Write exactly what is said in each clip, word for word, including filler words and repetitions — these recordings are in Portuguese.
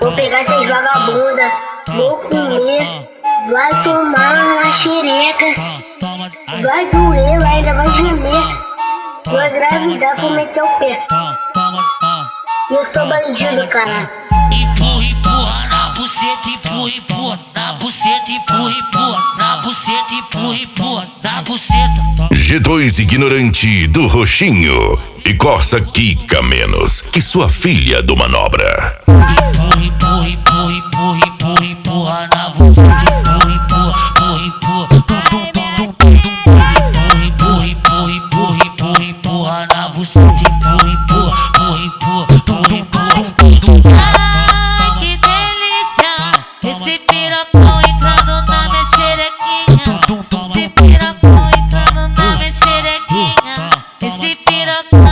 Vou pegar essas vagabundas, vou comer, vai tomar uma xereca, vai doer, ainda vai gemer, vou engravidar, vou meter o pé. E eu sou bandido, caralho. Empurra, empurra na buceta, empurra, empurra na buceta, empurra, empurra na buceta, empurra, empurra na buceta. G dois Ignorante do Roxinho e Corsa Kika Menos que sua filha do Manobra. Empurra, empurra, empurra, empurra, empurra, empurra na buceta, empurra, empurra, empurra, empurra. Empurra, empurra, empurra, empurra, empurra, empurra na buceta, empurra, empurra, empurra, empurra, empurra, empurra. Ai, que delícia, esse pirocão entrando na minha xerequinha. Esse pirocão entrando na minha xerequinha. Esse pirocão,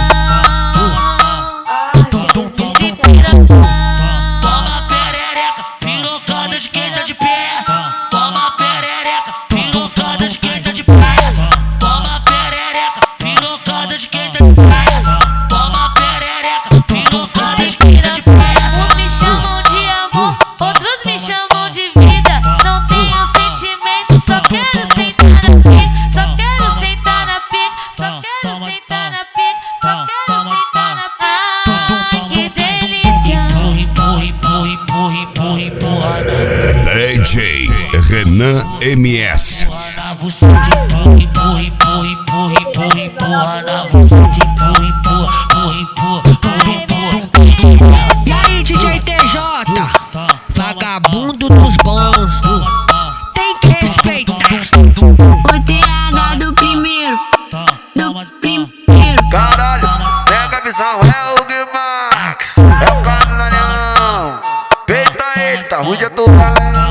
esse pirocão. Toma perereca, pirocada de quem tá de peça. Toma perereca, pirocada de quem tá de peça. Toma perereca, pirocada de quem tá de peça. Toma perereca, pirocada de quem tá de peça. Uns me chamam de amor, outros me chamam de vida. Não tenho sentimento, só quero sentar na pica. Só quero sentar na pica, só quero sentar na pica. Só quero sentar na pica. Ai, que delícia. Empurra, empurra, empurra, empurra, empurra, empurra na D J Renan M S. na buceta, empurra, empurra, empurra, empurra, empurra, empurra na buceta, empurra, empurra, empurra, empurra, empurra, empurra. E aí, D J T J, vagabundo dos bons, tem que respeitar. O T H do primeiro, do primeiro. Caralho, pega a visão, é o Guimax, é o Canalhão. Eita, eita, ruim de atuar.